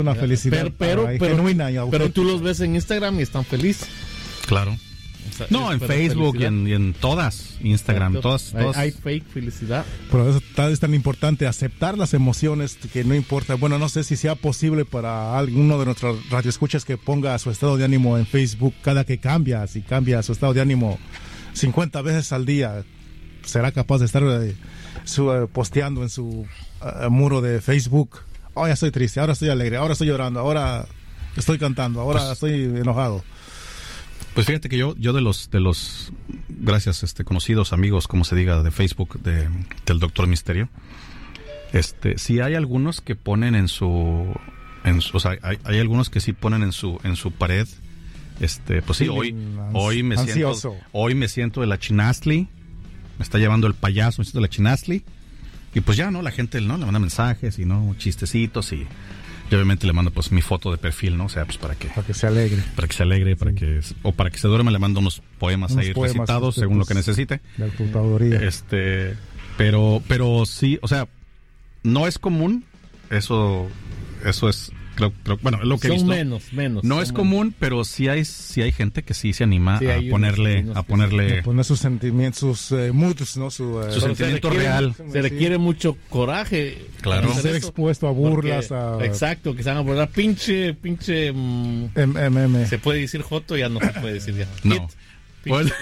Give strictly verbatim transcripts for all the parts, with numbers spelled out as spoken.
Una felicidad pero, pero, para, pero, genuina y pero tú los ves en Instagram y están felices. Claro. O sea, No, en Facebook y en, y en todas, Instagram, Exacto. todas, todas. Hay, hay fake felicidad. Por eso tal- es tan importante aceptar las emociones, que no importa. Bueno, no sé si sea posible para alguno de nuestros radioescuchas que ponga su estado de ánimo en Facebook cada que cambia. Si cambia su estado de ánimo cincuenta veces al día, será capaz de estar eh, su, eh, posteando en su eh, muro de Facebook. Oh, ya estoy triste, ahora estoy alegre, ahora estoy llorando, ahora estoy cantando, ahora Pues, estoy enojado. Pues fíjate que yo, yo de los, de los, gracias, este, conocidos, amigos, como se diga, de Facebook, de, del Doctor Misterio, este, sí hay algunos que ponen en su, en su- o sea, hay, hay algunos que sí ponen en su, en su pared, este, pues sí, hoy, Ans- hoy me ansioso. siento, hoy me siento de la chinastli, me está llevando el payaso, me siento de la chinastli, y pues ya, ¿no? La gente, ¿no? Le manda mensajes y, ¿no? Chistecitos y, y obviamente le mando, pues, mi foto de perfil, ¿no? O sea, pues, para que, Para que se alegre. para que se alegre, para Sí. que, o para que se duerma, le mando unos poemas Unos ahí poemas recitados, según lo que necesite. De computadoría. Este, pero, pero sí, o sea, no es común, eso, eso es, creo, creo- bueno, es lo que he Son visto. menos, menos. No son es menos. común, pero sí hay, sí hay gente que sí se anima Sí, a hay unos- ponerle, unos a que ponerle, Poner sus sentimientos, sus eh, moods, ¿no? Su, eh, Su Pero sentimiento se requiere- real. Se requiere mucho coraje. Claro. para hacer ser eso, expuesto a burlas, porque- a Exacto, que se van a burlar. Pinche, pinche. mm, M M M. se puede decir joto, ya no se puede decir ya. no. Hit. Pues-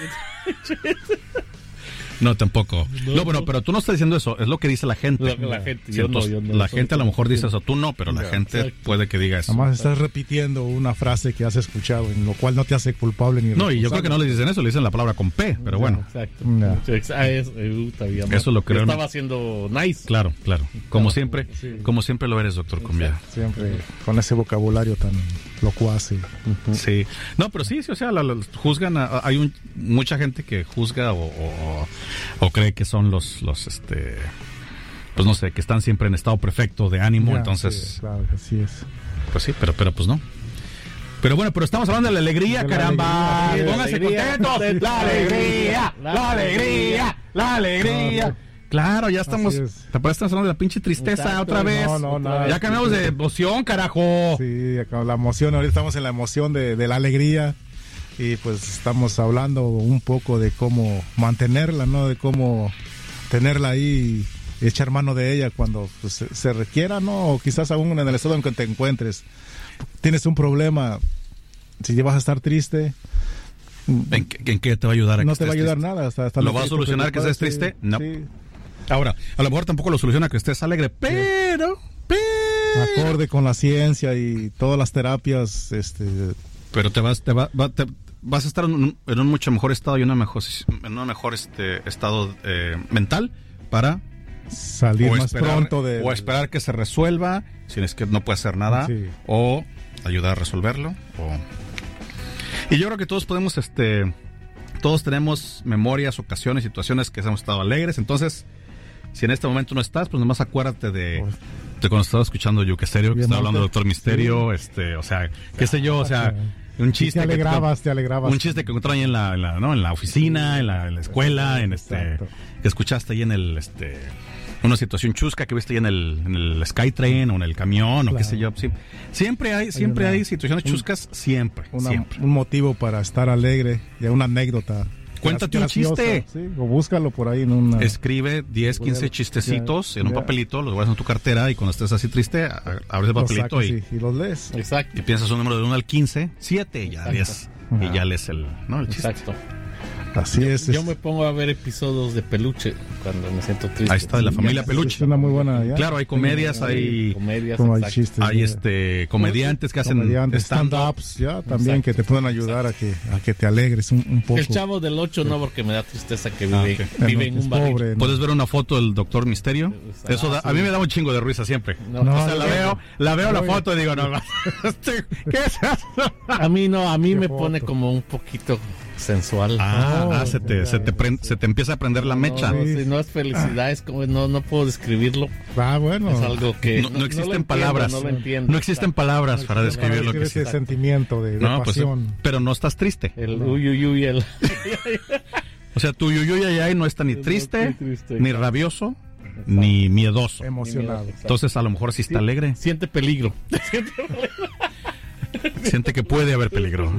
no, tampoco. No, No, bueno, no. pero tú no estás diciendo eso, es lo que dice la gente. Lo que la gente, Sí, yo no, entonces, yo no la soy gente a lo mejor dice consciente. eso, tú no, pero la Ya, gente exacto. puede que diga eso. Además estás repitiendo una frase que has escuchado, en lo cual no te hace culpable ni No, y yo creo que no responsable. le dicen eso, le dicen la palabra con P, pero bueno. Exacto. Ya. Ex- ah, es- eh, uh, todavía más. Eso lo creo, Yo ¿no? Estaba haciendo nice. Claro, claro. Como Claro, siempre, sí. como siempre lo eres, doctor Cumbia. Siempre con ese vocabulario tan locuaz. y- Sí. No, pero sí, sí, o sea, la- la- juzgan, a- hay un, mucha gente que juzga o, o, o cree que son los, los, este, pues no sé, que están siempre en estado perfecto de ánimo, Ya, entonces, sí, claro, así es. pues sí, pero, pero pues no. Pero bueno, pero estamos hablando de la alegría, De la caramba. alegría, Pónganse la alegría. contentos. La alegría, la alegría, la alegría. Claro, ya estamos. Así es. ¿Te parece que estamos hablando de la pinche tristeza Exacto. otra vez? No, no, nada. Ya cambiamos de emoción, carajo. Sí, con la emoción, ahorita estamos en la emoción de, de la alegría y pues estamos hablando un poco de cómo mantenerla, ¿no? De cómo tenerla ahí y echar mano de ella cuando pues, se, se requiera, ¿no? O quizás aún en el estado en que te encuentres. Tienes un problema, si vas a estar triste, ¿En, qué- en qué te va a ayudar? A no que te va a estés ayudar triste? nada. Hasta, hasta ¿Lo lo va a que- solucionar que estés sí, triste? No. sí. Ahora, a lo mejor tampoco lo soluciona que estés alegre, pero, pero, Acorde con la ciencia y todas las terapias, este, pero te vas, te va, va- te- vas a estar en un, en un mucho mejor estado y una mejor, en un mejor este estado eh, mental para salir o más esperar, pronto de... o esperar que se resuelva, si es que no puede hacer nada, Sí. o ayudar a resolverlo, o... Y yo creo que todos podemos, este, todos tenemos memorias, ocasiones, situaciones que hemos estado alegres, entonces, si en este momento no estás, pues nomás acuérdate de, Pues, de cuando estaba escuchando Yuke Stereo, que Bien, estaba hablando del Marta. Doctor Misterio, este, o sea, qué sé yo, o sea, un Sí, chiste te que alegrabas, te alegrabas. un chiste que encontraron ahí en la, en la, ¿no? en la oficina, en la, en la escuela, en este, Exacto. que escuchaste ahí en el, este, una situación chusca que viste ahí en el, en el Skytrain o en el camión o qué Claro. sé yo. Sí, siempre hay, siempre una- hay situaciones un- chuscas, siempre, Una- siempre. un motivo para estar alegre y una anécdota. Cuéntate un graciosa, chiste. Sí, o búscalo por ahí en una... Escribe diez, quince Bueno, chistecitos ya, en un ya. papelito, los guardas en tu cartera y cuando estés así triste, a- abres el los papelito sacas y, y, y los lees. Exacto. y piensas un número de uno al quince, siete, y ya Exacto. lees, y Ah. ya lees el, ¿no? el chiste. Exacto. Así es. Yo es- me pongo a ver episodios de peluche cuando me siento triste. Ahí está, de la familia es Peluche. una muy buena... ya. Claro, hay comedias, hay, comedias. Como hay exacto. chistes. hay ya. este comediantes que hacen Comediantes, stand-up. stand-ups, ya, también Exacto. que te pueden ayudar a que, a que te alegres un, un poco. El chavo del ocho no, porque me da tristeza que Ah, vive, ok. vive en Es un barril. pobre, ¿no? ¿Puedes ver una foto del Doctor Misterio? Ah, Eso da- sí. a mí me da un chingo de risa siempre. No, No, O sea, la no, veo, la veo la no, foto y digo, no, este, ¿qué es eso? A mí no, a mí Qué me foto. pone como un poquito sensual. Ah, No, ah, se te, ya, se te prende- se te empieza a prender la mecha. No, No, no, si no es felicidad, es como no, no puedo describirlo. Ah, bueno. Es algo que no lo existen entiendo, palabras. No lo entiendo. No existen palabras para describir lo que ese sientes. sentimiento de, de No, pues, pasión. pero no estás triste. El uy, uy, uy, el. O sea, tu yuyuy ay, ay no está ni No triste, estoy triste, ni exacto. rabioso, ni miedoso. Emocionado. Entonces, a lo mejor sí está alegre. Siente peligro. Siente que puede haber peligro.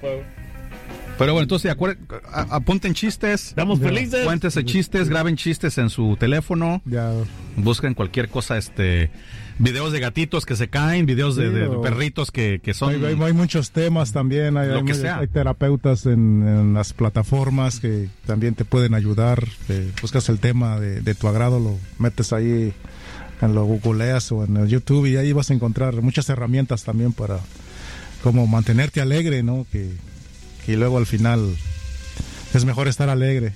Pero bueno, entonces acuer- a- apunten chistes. Estamos felices. Cuéntense chistes, graben chistes en su teléfono. Ya. Busquen cualquier cosa, este, videos de gatitos que se caen, videos de, Sí, de o- perritos que, que son... Hay, hay- hay muchos temas también, hay, Lo hay que muy- sea. hay terapeutas en, en las plataformas que también te pueden ayudar. Eh, buscas el tema de, de tu agrado, lo metes ahí, en lo googleas o en el YouTube y ahí vas a encontrar muchas herramientas también para como mantenerte alegre, ¿no? Que, que luego al final es mejor estar alegre.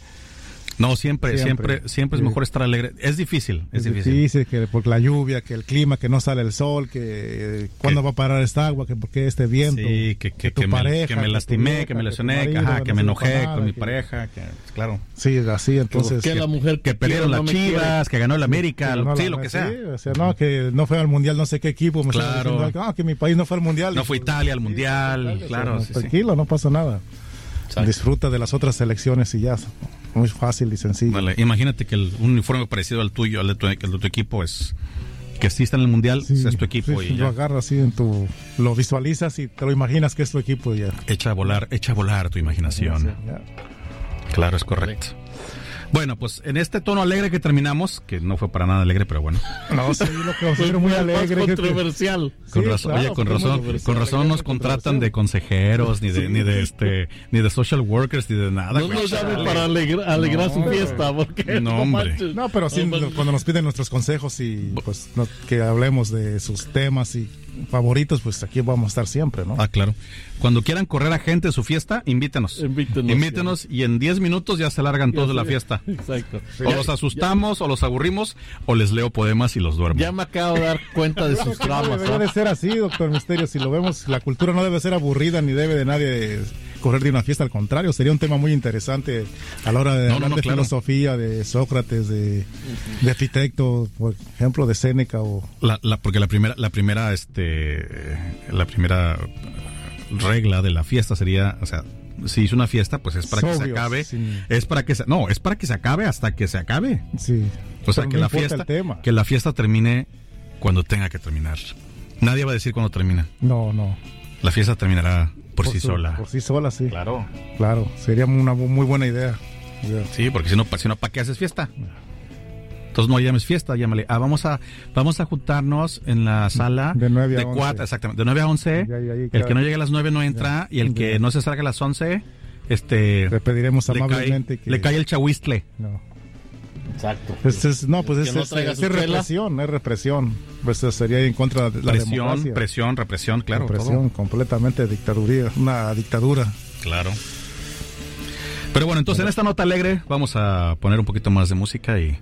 No, siempre, siempre, Siempre. siempre, es Sí. mejor estar alegre. Es difícil, es, Es difícil. difícil, que por la lluvia, que el clima, que no sale el sol, que eh, cuándo Que- va a parar esta agua, que por qué este viento. Sí, que, que, tu que me, pareja, que me tu lastimé, vieja, que me tu lesioné, que, marido, ajá, no que me sirve enojé para nada, con mi que- pareja, que, claro. Sí, así, entonces. que que- la mujer Que perdieron quiero las no me quiere. Chivas, que ganó el América, que lo- no sí, la- lo que sea. sí, o sea, no, que no fue al mundial, no sé qué equipo. Me estaba Claro. diciendo, ah, que mi país no fue al mundial. No fue Italia al mundial, Sí, claro. no, sí, sí. tranquilo, no pasa nada. Exacto. Disfruta de las otras selecciones y ya. Muy fácil y sencillo. Vale, imagínate que el, un uniforme parecido al tuyo, al de tu, al de tu equipo, es que sí está en el mundial, Sí, es tu equipo sí, y lo ya. agarras así en tu, lo visualizas y te lo imaginas que es tu equipo y ya. Echa a volar, echa a volar tu imaginación. Ya. Claro, es correcto. Bueno, pues en este tono alegre que terminamos, que no fue para nada alegre, pero bueno. No, sí, lo que Fue muy más alegre. que- controversial. Con Sí, razón, claro, oye, con fue muy razón, controversial, con razón nos alegre, contratan de controversial. consejeros, ni de, Sí. ni de este, ni de social workers, ni de nada. No güey. nos llame Chale. para alegra- alegrar No, su fiesta, porque no, hombre. manches. No, pero sí, No manches. cuando nos piden nuestros consejos y pues no- que hablemos de sus temas y favoritos, pues aquí vamos a estar siempre, ¿no? Ah, claro. Cuando quieran correr a gente de su fiesta, invítenos. Invítenos. Invítenos y en diez minutos ya se largan todos de la Sí, fiesta. Exacto. O los asustamos, o los aburrimos, o les leo poemas y los duermo. Ya me acabo de dar cuenta de sus No tramas. debería ¿no? de ser así, doctor Misterio. Si lo vemos, la cultura no debe ser aburrida ni debe de nadie correr de una fiesta. Al contrario, sería un tema muy interesante a la hora de No, no, hablar no, de claro. filosofía, de Sócrates, de, de Epicteto, por ejemplo, de Séneca o... La, la- porque la primera, la primera, este, eh, la primera regla de la fiesta sería, o sea, si es una fiesta, pues es para que se Obvio, acabe, sin- es para que se, no, es para que se acabe hasta que se acabe. Sí. O sea, Pero que no la importa fiesta, el tema. que la fiesta termine cuando tenga que terminar. Nadie va a decir cuándo termina. No, no. La fiesta terminará por, sí su- sola. Por sí sola, sí. Claro. Claro, sería una bu- muy buena idea. Ya. Sí, porque si no, pa- si no, ¿para qué haces fiesta? Entonces no llames fiesta, llámale. Ah, vamos a, vamos a juntarnos en la sala De nueve a de once. cuatro, exactamente, de nueve a once. Ya, ya, ya, el claro. que no llegue a las nueve no entra y el que Ya. no se salga a las once, este, Le pediremos le cae, amablemente que... le cae el chahuistle. No. Exacto. Pues es- no, pues Que es, no es- traiga es su chela. represión, es represión. Pues eso sería en contra de la Presión, democracia. presión, represión, claro. Represión, completamente dictaduría, una dictadura. todo. Claro. Pero bueno, entonces en esta nota alegre vamos a poner un poquito más de música y,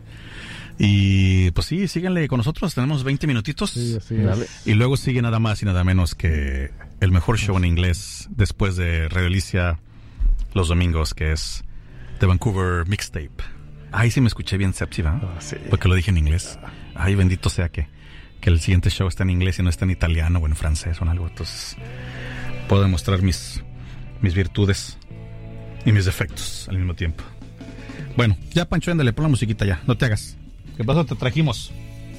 y pues sí, síganle con nosotros, tenemos veinte minutitos. Sí, así Dale. es. Y luego sigue nada más y nada menos que el mejor show en inglés después de Radio Alicia los domingos, que es The Vancouver Mixtape. Ahí sí me escuché bien sepsi, ¿va? Ah, sí. Porque lo dije en inglés. Ay, bendito sea que, que el siguiente show está en inglés y no está en italiano o en francés o en algo. Entonces puedo demostrar mis, mis virtudes y mis defectos al mismo tiempo. Bueno, ya Pancho, ándale, pon la musiquita ya, no te hagas. ¿Qué pasó? Te trajimos.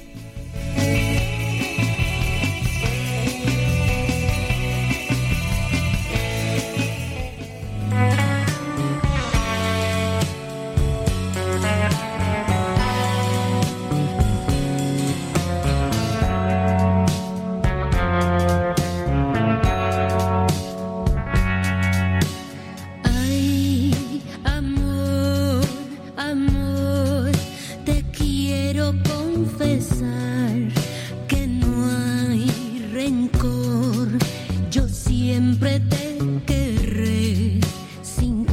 Ay, amor, amor, te quiero confesar que no hay rencor. Yo siempre te querré sin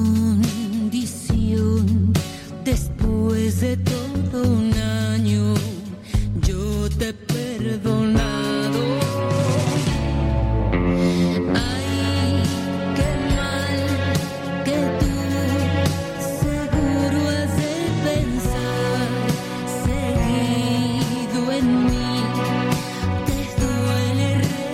condición. Después de todo un año, yo te he perdonado. Ay, qué mal que tú seguro has de pensar seguido en mí. Te duele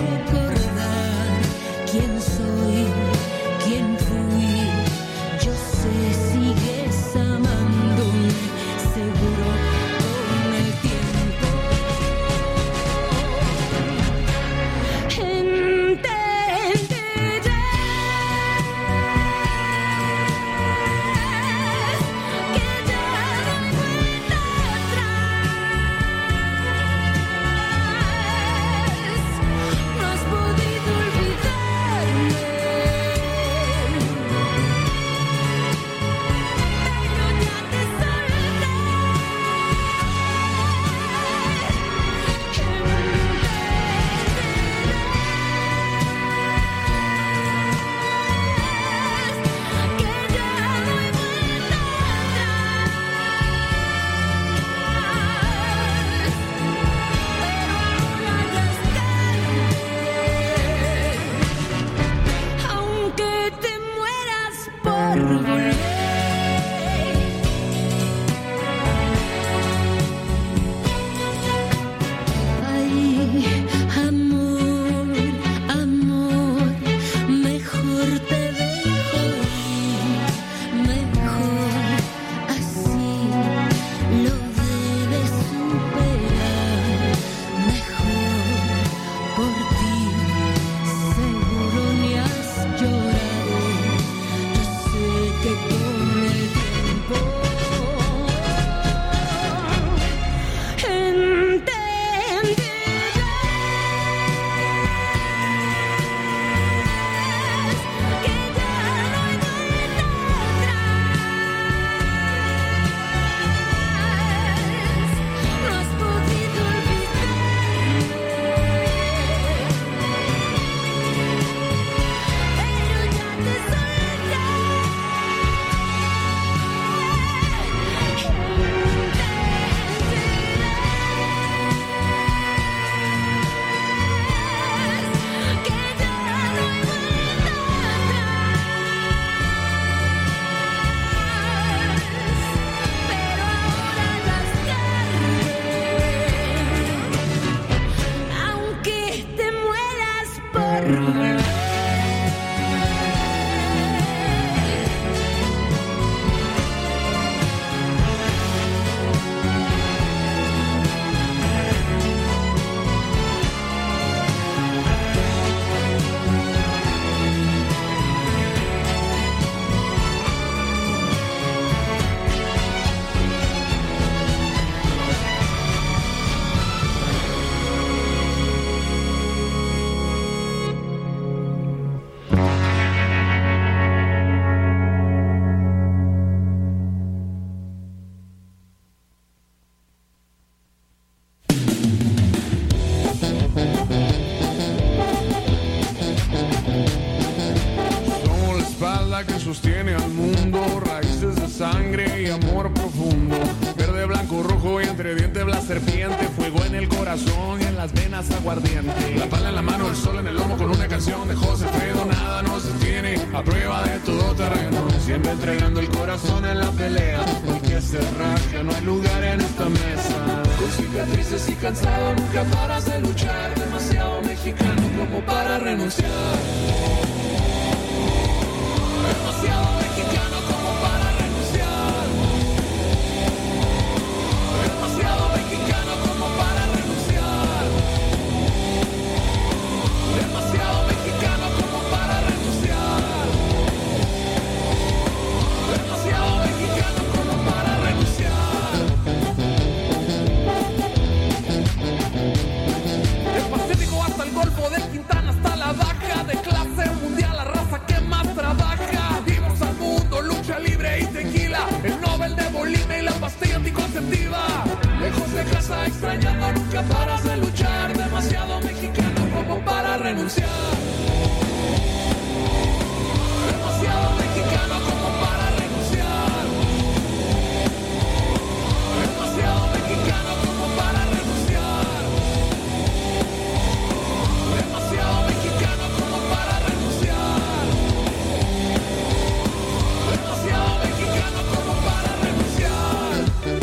Que sostiene al mundo, raíces de sangre y amor profundo, verde, blanco, rojo y entre dientes la serpiente, fuego en el corazón y en las venas aguardiente, la pala en la mano, el sol en el lomo con una canción de José Fredo, nada nos detiene, a prueba de todo terreno, siempre entregando el corazón en la pelea, porque se raja, no hay lugar en esta mesa, con cicatrices y cansado nunca paras de luchar, demasiado mexicano como para renunciar. Demasiado mexicano como para renunciar. Demasiado mexicano como para renunciar. Demasiado mexicano como para renunciar. Demasiado mexicano como para renunciar. Del Pacífico hasta el Golfo, de Quintana hasta la Baja, de clase mundial, la raza que más trabaja. Libre y tequila, el Nobel de Bolivia y la pastilla anticonceptiva. Lejos de casa, extrañando, nunca paras de luchar. Demasiado mexicano como para renunciar. Demasiado mexicano como para renunciar. Demasiado mexicano como para renunciar. Demasiado mexicano como para renunciar. Demasiado mexicano como para renunciar.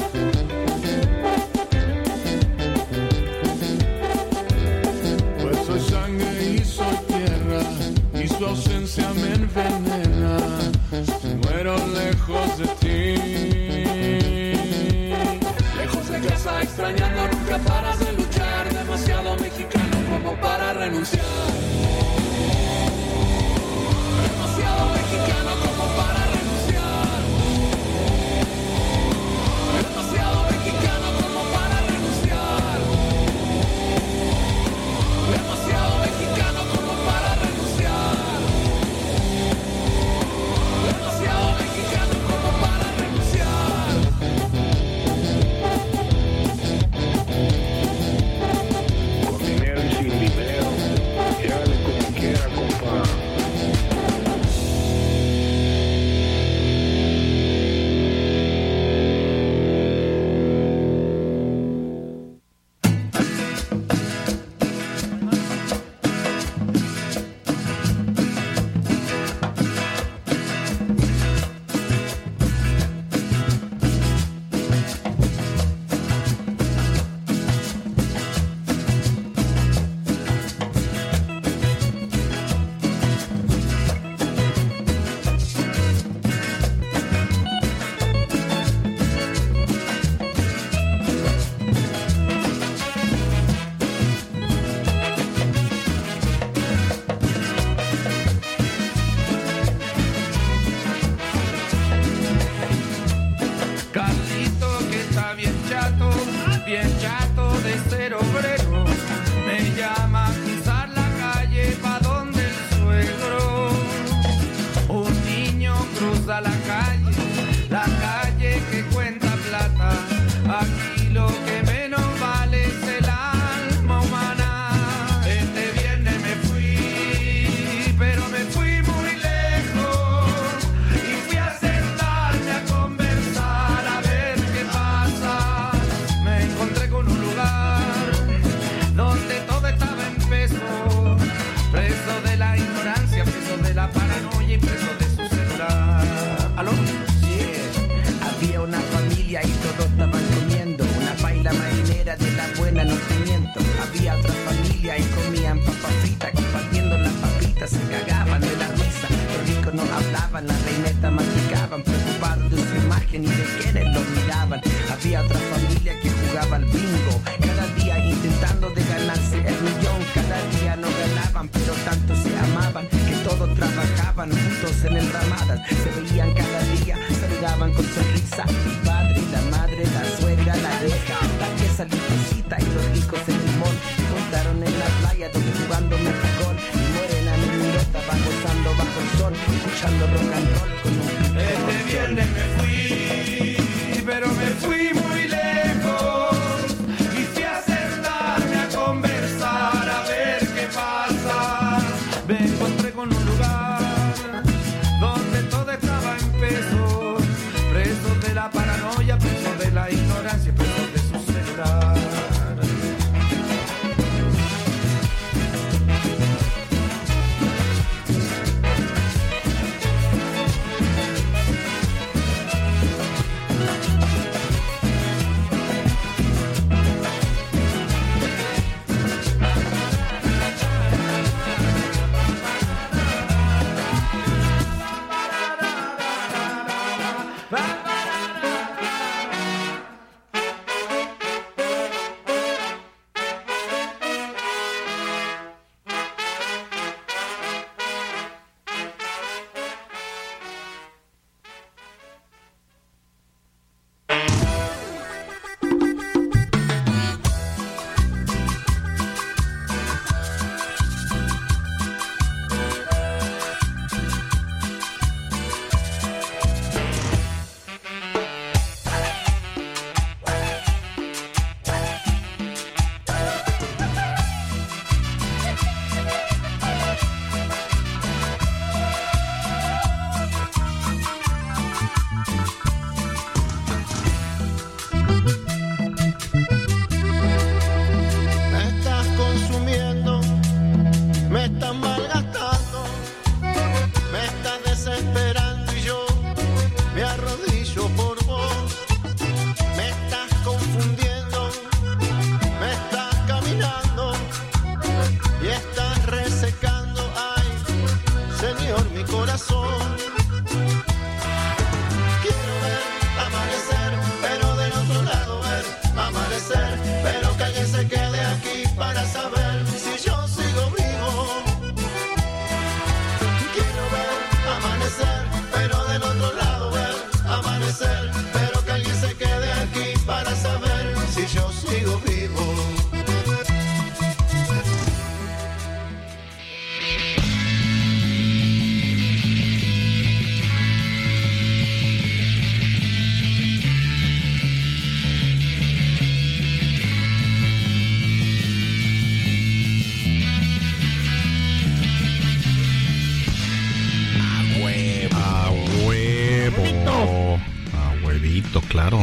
Pues soy sangre y soy tierra, y su ausencia me envenena. Muero lejos de ti. Lejos de casa, extrañando, nunca paras de luchar. Demasiado mexicano como para renunciar. Demasiado mexicano como para renunciar. Demasiado mexicano como para renunciar. Demasiado mexicano como para renunciar. Demasiado mexicano como para renunciar. Con dinero y sin dinero, llévale como quiera, compa. Había otra familia y comían papas fritas compartiendo la tanto se amaban, que todos trabajaban juntos en enramadas, se veían cada día, saludaban con sonrisa. El padre, la madre, la suegra, la vieja, la pieza limpiecita y los ricos en limón. Montaron en la playa donde jugando mejor. Y Morena me miró, estaba gozando bajo el sol, escuchando rock and roll con un pico. Este viernes me fui, pero me fui muy lejos. Y fui a sentarme a conversar, a ver qué pasa. Me encontré con un lugar donde todo estaba en pesos. Presos de la paranoia, presos de la ignorancia, presos de su celular. Claro.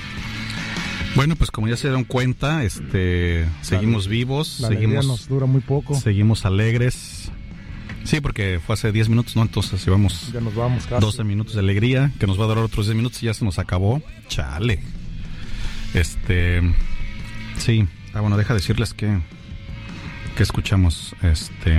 Bueno, pues como ya se dieron cuenta, este, seguimos vivos, la seguimos, nos dura muy poco. Seguimos alegres. Sí, porque fue hace diez minutos, ¿no? Entonces llevamos ya nos vamos casi. doce minutos de alegría, que nos va a durar otros diez minutos y ya se nos acabó. Chale. Este, sí. Ah, bueno, deja decirles que, que escuchamos, este,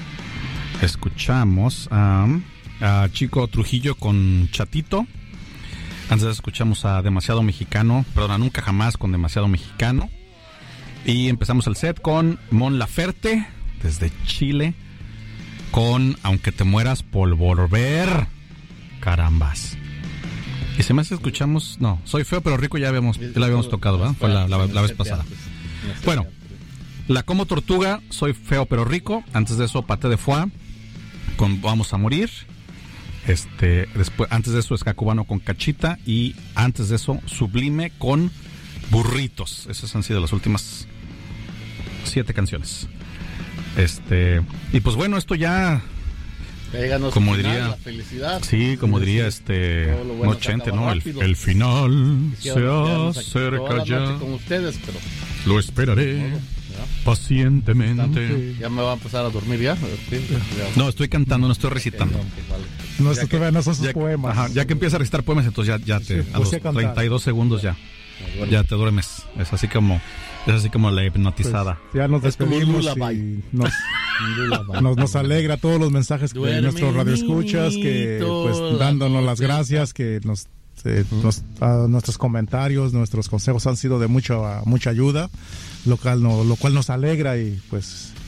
escuchamos a, a Chico Trujillo con Chatito. Antes escuchamos a Demasiado Mexicano, perdón, a Nunca Jamás con Demasiado Mexicano. Y empezamos el set con Mon Laferte, desde Chile, con Aunque te mueras por volver. Carambas. Y se me hace escuchamos, no, Soy feo pero rico ya habíamos, ya la habíamos tocado, ¿verdad? Fue la, la, la vez pasada. Bueno, La Como Tortuga, Soy feo pero rico. Antes de eso, Paté de Foie con Vamos a morir. Este, después, antes de eso, Ska Cubano con Cachita. Y antes de eso, Sublime con Burritos. Esas han sido las últimas siete canciones. Este, y pues bueno, esto ya, como diría, la felicidad. Sí, como diría este bueno ochenta, ¿no? El, el final se acerca ya. Con ustedes, pero lo esperaré pacientemente. Ya me va a empezar a dormir ya. No, estoy cantando, no estoy recitando. No, esto todavía no son sus ya, poemas. Ajá, ya que empieza a recitar poemas, entonces ya, ya te, sí, a los treinta y dos segundos ya, ya te duermes. Es así como, es así como la hipnotizada. Pues ya nos despedimos y nos, nos, nos alegra todos los mensajes que de nuestros radioescuchas, que pues dándonos las gracias, que nos, eh, nos uh, nuestros comentarios, nuestros consejos han sido de mucha mucha ayuda, lo cual, no, lo cual nos alegra y pues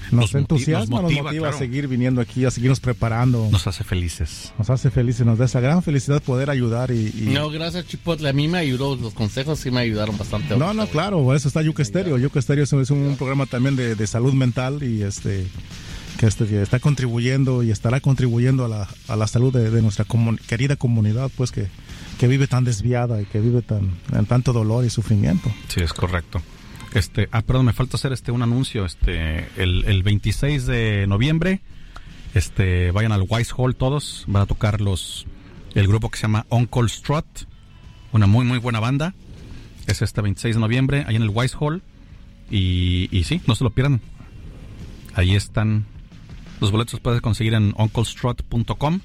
nos, nos entusiasma, nos motiva, nos motiva claro. a seguir viniendo aquí, a seguirnos preparando. Nos hace felices. Nos hace felices, nos da esa gran felicidad poder ayudar y... y... No, gracias Chipotle, a mí me ayudó, los consejos sí me ayudaron bastante. No, no, claro, por eso está Yuca Estéreo. Yuca Estéreo es, es un programa también de, de salud mental y este... Que, este, que está contribuyendo y estará contribuyendo a la, a la salud de, de nuestra comun- querida comunidad, pues que, que vive tan desviada y que vive tan en tanto dolor y sufrimiento. Sí, es correcto. Este, ah, perdón, me falta hacer este un anuncio. Este, el, el veintiséis de noviembre, este, vayan al Wise Hall todos. Van a tocar los, el grupo que se llama Uncle Strut, una muy muy buena banda. Es este veintiséis de noviembre, ahí en el Wise Hall. Y, y sí, no se lo pierdan. Ahí están. Los boletos los puedes conseguir en uncle strut punto com.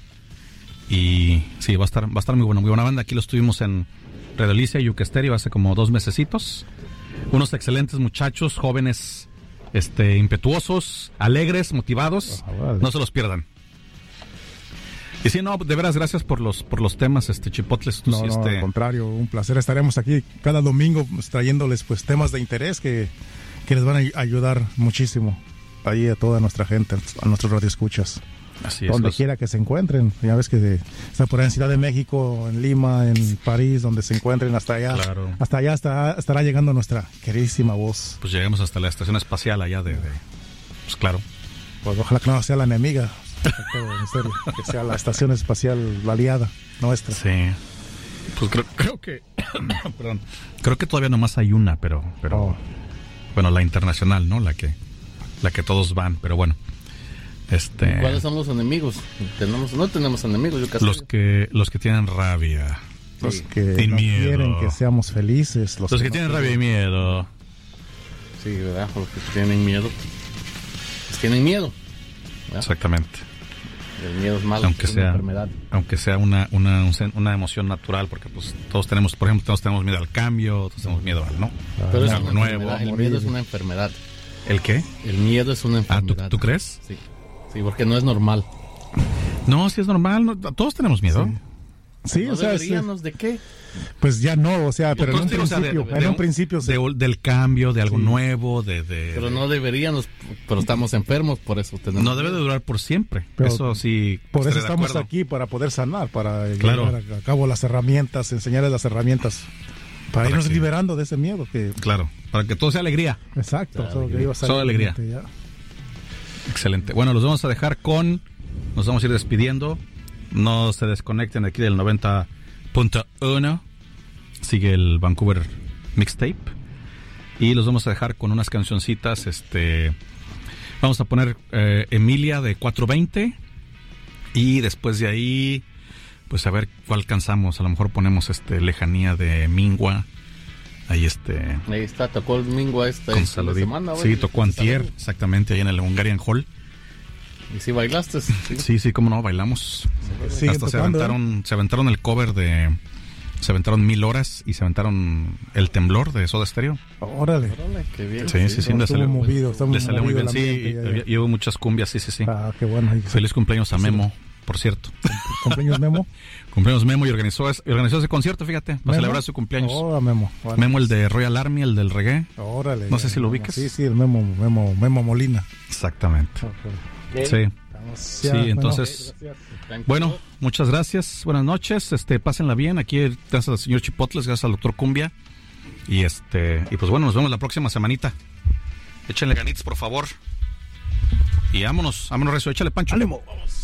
Y sí, va a estar va a estar muy bueno, muy buena banda. Aquí los tuvimos en Red Alicia y Yuca Estéreo hace como dos mesecitos. Unos excelentes muchachos, jóvenes, este, impetuosos, alegres, motivados. Oh, vale. No se los pierdan. Y sí, no, de veras, gracias por los por los temas, este Chipotles. No, sí, no, este... al contrario, un placer. Estaremos aquí cada domingo pues, trayéndoles pues temas de interés que, que les van a ayudar muchísimo ahí a toda nuestra gente, a nuestros radioescuchas. Así es, donde los... quiera que se encuentren. Ya ves que de, está por ahí en Ciudad de México, en Lima, en París, donde se encuentren, hasta allá. Claro. Hasta allá estará, estará llegando nuestra queridísima voz. Pues llegamos hasta la estación espacial allá de... de... Pues claro. Pues ojalá que no sea la enemiga, en serio, que sea la estación espacial, la aliada nuestra. Sí. Pues creo, creo que... perdón. Creo que todavía nomás hay una, pero... pero Oh. Bueno, la internacional, ¿no? La que... La que todos van, pero bueno. Este, ¿Cuáles son los enemigos? Tenemos, no tenemos enemigos, yo casi. los que los que tienen rabia, Los Sí. que Y no miedo. quieren que seamos felices. Los, los que no tienen quieren- rabia y miedo. Sí, ¿verdad? Los que tienen miedo. Pues tienen miedo. ¿verdad? Exactamente. El miedo es malo, Aunque es una sea, enfermedad. aunque sea una, una, un sen- una emoción natural, porque pues todos tenemos, por ejemplo, todos tenemos miedo al cambio, todos tenemos miedo al no. Pero es algo una nuevo. enfermedad. El morir. miedo es una enfermedad. ¿El qué? El miedo es una Ah, ¿tú, enfermedad. ¿tú crees? Sí. Sí, porque no es normal. No, sí es normal, no, todos tenemos miedo. Sí, ¿No o sea, sí, deberíamos de qué? pues ya no, o sea, pero en un Entonces, o sea, de- principio, de- en un de- principio se- de- del cambio, de algo Sí. nuevo, de, de Pero no deberíamos, pero estamos enfermos, por eso tenemos. no debe de durar por siempre. Pero eso sí. por eso estaré de estamos acuerdo. aquí, para poder sanar, para Claro. llevar a cabo las herramientas, enseñarles las herramientas, para, Para irnos que- liberando de ese miedo que... Claro, para que todo sea alegría. Exacto, solo que alegría. iba a salir Solo alegría. ya. Excelente. Bueno, los vamos a dejar con. Nos vamos a ir despidiendo. No se desconecten de aquí del noventa punto uno. Sigue el Vancouver Mixtape. Y los vamos a dejar con unas cancioncitas. Este. Vamos a poner eh, Emilia de cuatro veinte. Y después de ahí. Pues a ver cuál alcanzamos. A lo mejor ponemos este Lejanía de Mingua. Ahí este. Ahí está, tocó el domingo esta, Con esta saludito. semana. Sí, güey. tocó antier. Exactamente, ahí en el Hungarian Hall. Y si bailaste. Sí. Sí, sí, cómo no, bailamos. Siguen Hasta se tocando, ¿eh? aventaron, se aventaron el cover de, se aventaron mil horas y se aventaron el temblor de Soda Stereo. Órale. Órale, qué bien. Sí, sí, sí, no, le estuvo salió, movido, estuvo le salió muy bien. movido el Sí, ambiente, ya, ya. había- y hubo muchas cumbias, sí, sí, sí. Ah, qué bueno. Ahí- Feliz cumpleaños a Memo, por cierto. Cumpleaños Memo. Cumpleaños Memo y organizó, es- organizó ese concierto, fíjate, para ¿Memo? celebrar su cumpleaños. Oh, Memo. Bueno. Memo, el de Royal Army, el del reggae. Órale. No sé ya, si lo Memo. ubicas. Sí, sí, el Memo, Memo, Memo Molina. Exactamente. Ok. Sí. Vamos, Sí, ya, bueno. entonces, bueno, muchas gracias, buenas noches, este, pásenla bien, aquí gracias al señor Chipotles, gracias al doctor Cumbia, y este, y pues bueno, nos vemos la próxima semanita, échenle ganitas por favor, y vámonos, vámonos recio, échale Pancho. ¡Ánimo! Vamos.